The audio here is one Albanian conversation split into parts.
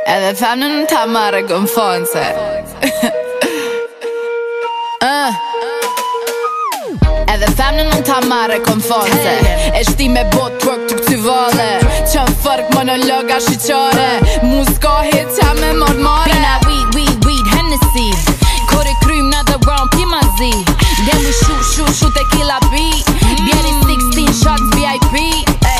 Edhe femnën në ta marrë këm fonse Edhe femnën në ta marrë këm fonse E shti me bot twerk të këty vale Qën fërk monologa shqyqare Mu s'ka hit qa me mordmare Pina weed, Hennessy Kore krym në the round pima zi Then we shoot tequila beat Bjeri 16 shots VIP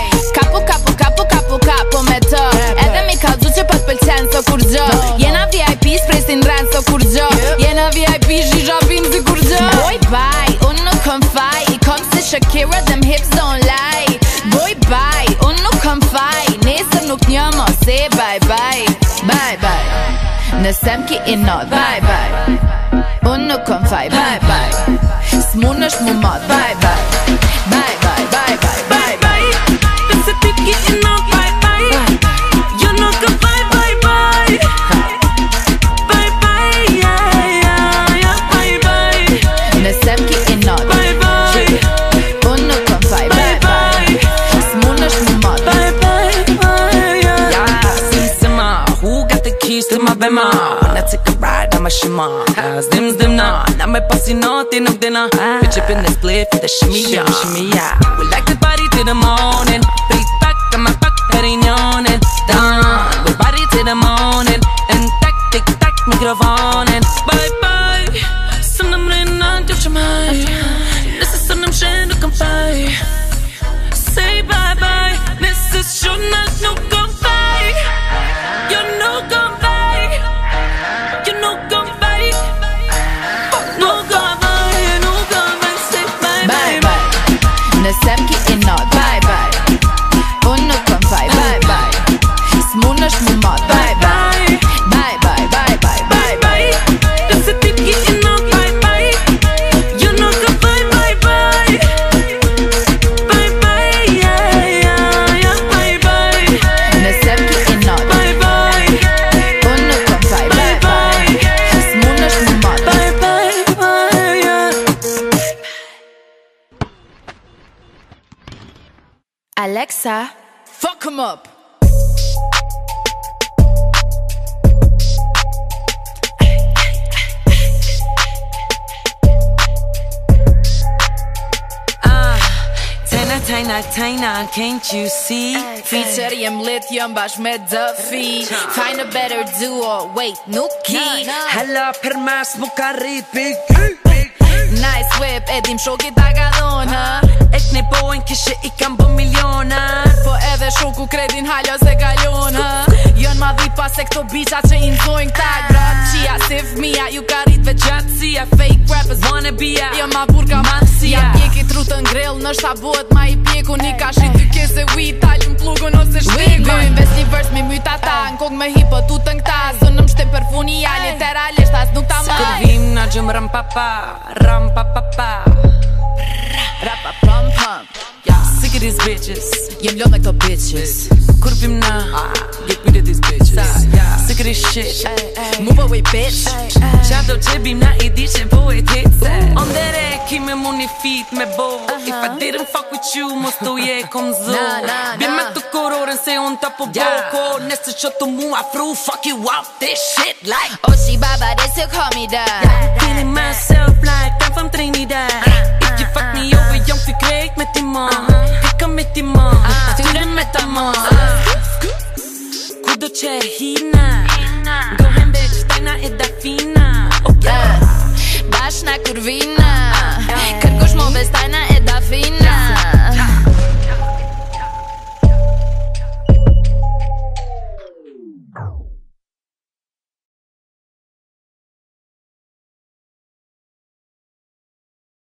Kapo me të Edhe mi kalzu që pët pëlqen so kur gjë Jena VIP s'presin rren so kur gjë Jena VIP zhisha pim si kur gjë Boy bye, unë nuk kom faj I kom si Shakira, them hips don't lie Boy bye, unë nuk kom faj Nesër nuk një mo se bye bye Bye bye Nësem ki i not Bye bye Unë nuk kom faj Bye bye S'mun është mu mat Bye bye Bye bye, bye bye, bye bye Nëse ti ki i not to my bema When I take a ride, I'm a shimmer Zdim na, na me pasinati nuk dina We chippin this split for the shimmy ya We like the party till the morning Face back, I'm a back, Perignonin Done, we party till the morning En tak, tik tak, mikrofonen Bye bye Sëm në mrena gjop që maj Nëse sëm në mshen nuk kam faj Say bye bye Nëse shunat nuk kam faj You know come Nësem ki i not Bye bye Unë nuk kom faj Bye bye S'mun është mu mat Bye bye Bye bye, bye bye, bye bye Nëse ti ki i not Bye bye You nuk kom faj Bye bye Bye bye, yeah, bye bye Nësem ki i not Bye bye Unë nuk kom faj Bye bye S'mun është mu mat Bye bye, yeah Alexa, fuck him up. Taina, can't you see? Feature jem lit, jem bash me Duffy Find a better duo, wait, nuk ki Hella për mas mu ka rrit big Nice whip, edim shoki ta ka dhona Et ne bojnë kishe I kam bo miliona Po edhe shoku kredin halja se kalona Jën ma dhipa se këto bicha që inzojnë këta grat Qia si fmija, ju ka rrit veçatësia Fake rappers wanna be a Jo ma burka mansia Pjeki trutën grill, nështë ta buhet ma I pjeku Ni ka shi ty kese weed, taljum plugun ose shteku Gojnë ves një vers mi myta ta Në kong me hipo tutën këta Së në mshtim për funi ja literalisht as nuk ta maj Kur vim na gjëm ram pa pa Rapa pam pam Sick of these bitches Jem lodh me këto bitches Kur vim na Get rid of these bitches Sick of this shit Move away bitch Qado që bim na I di që po e tetse On the rek I me mu një fit me bo If I didn't fuck with you Mos të je kom zo Bim me të kororen se unë ta po boko Nesë që të mu afru Fuck you up this shit like Oh she baba this you call me dad Feeling myself like I'm from Trinidad If you fuck me over young fi krejt me ti ma Krika me ti ma Styre me ta ma Kudo që e hina Gohen bitch, tajna e da fina Bash na kur vin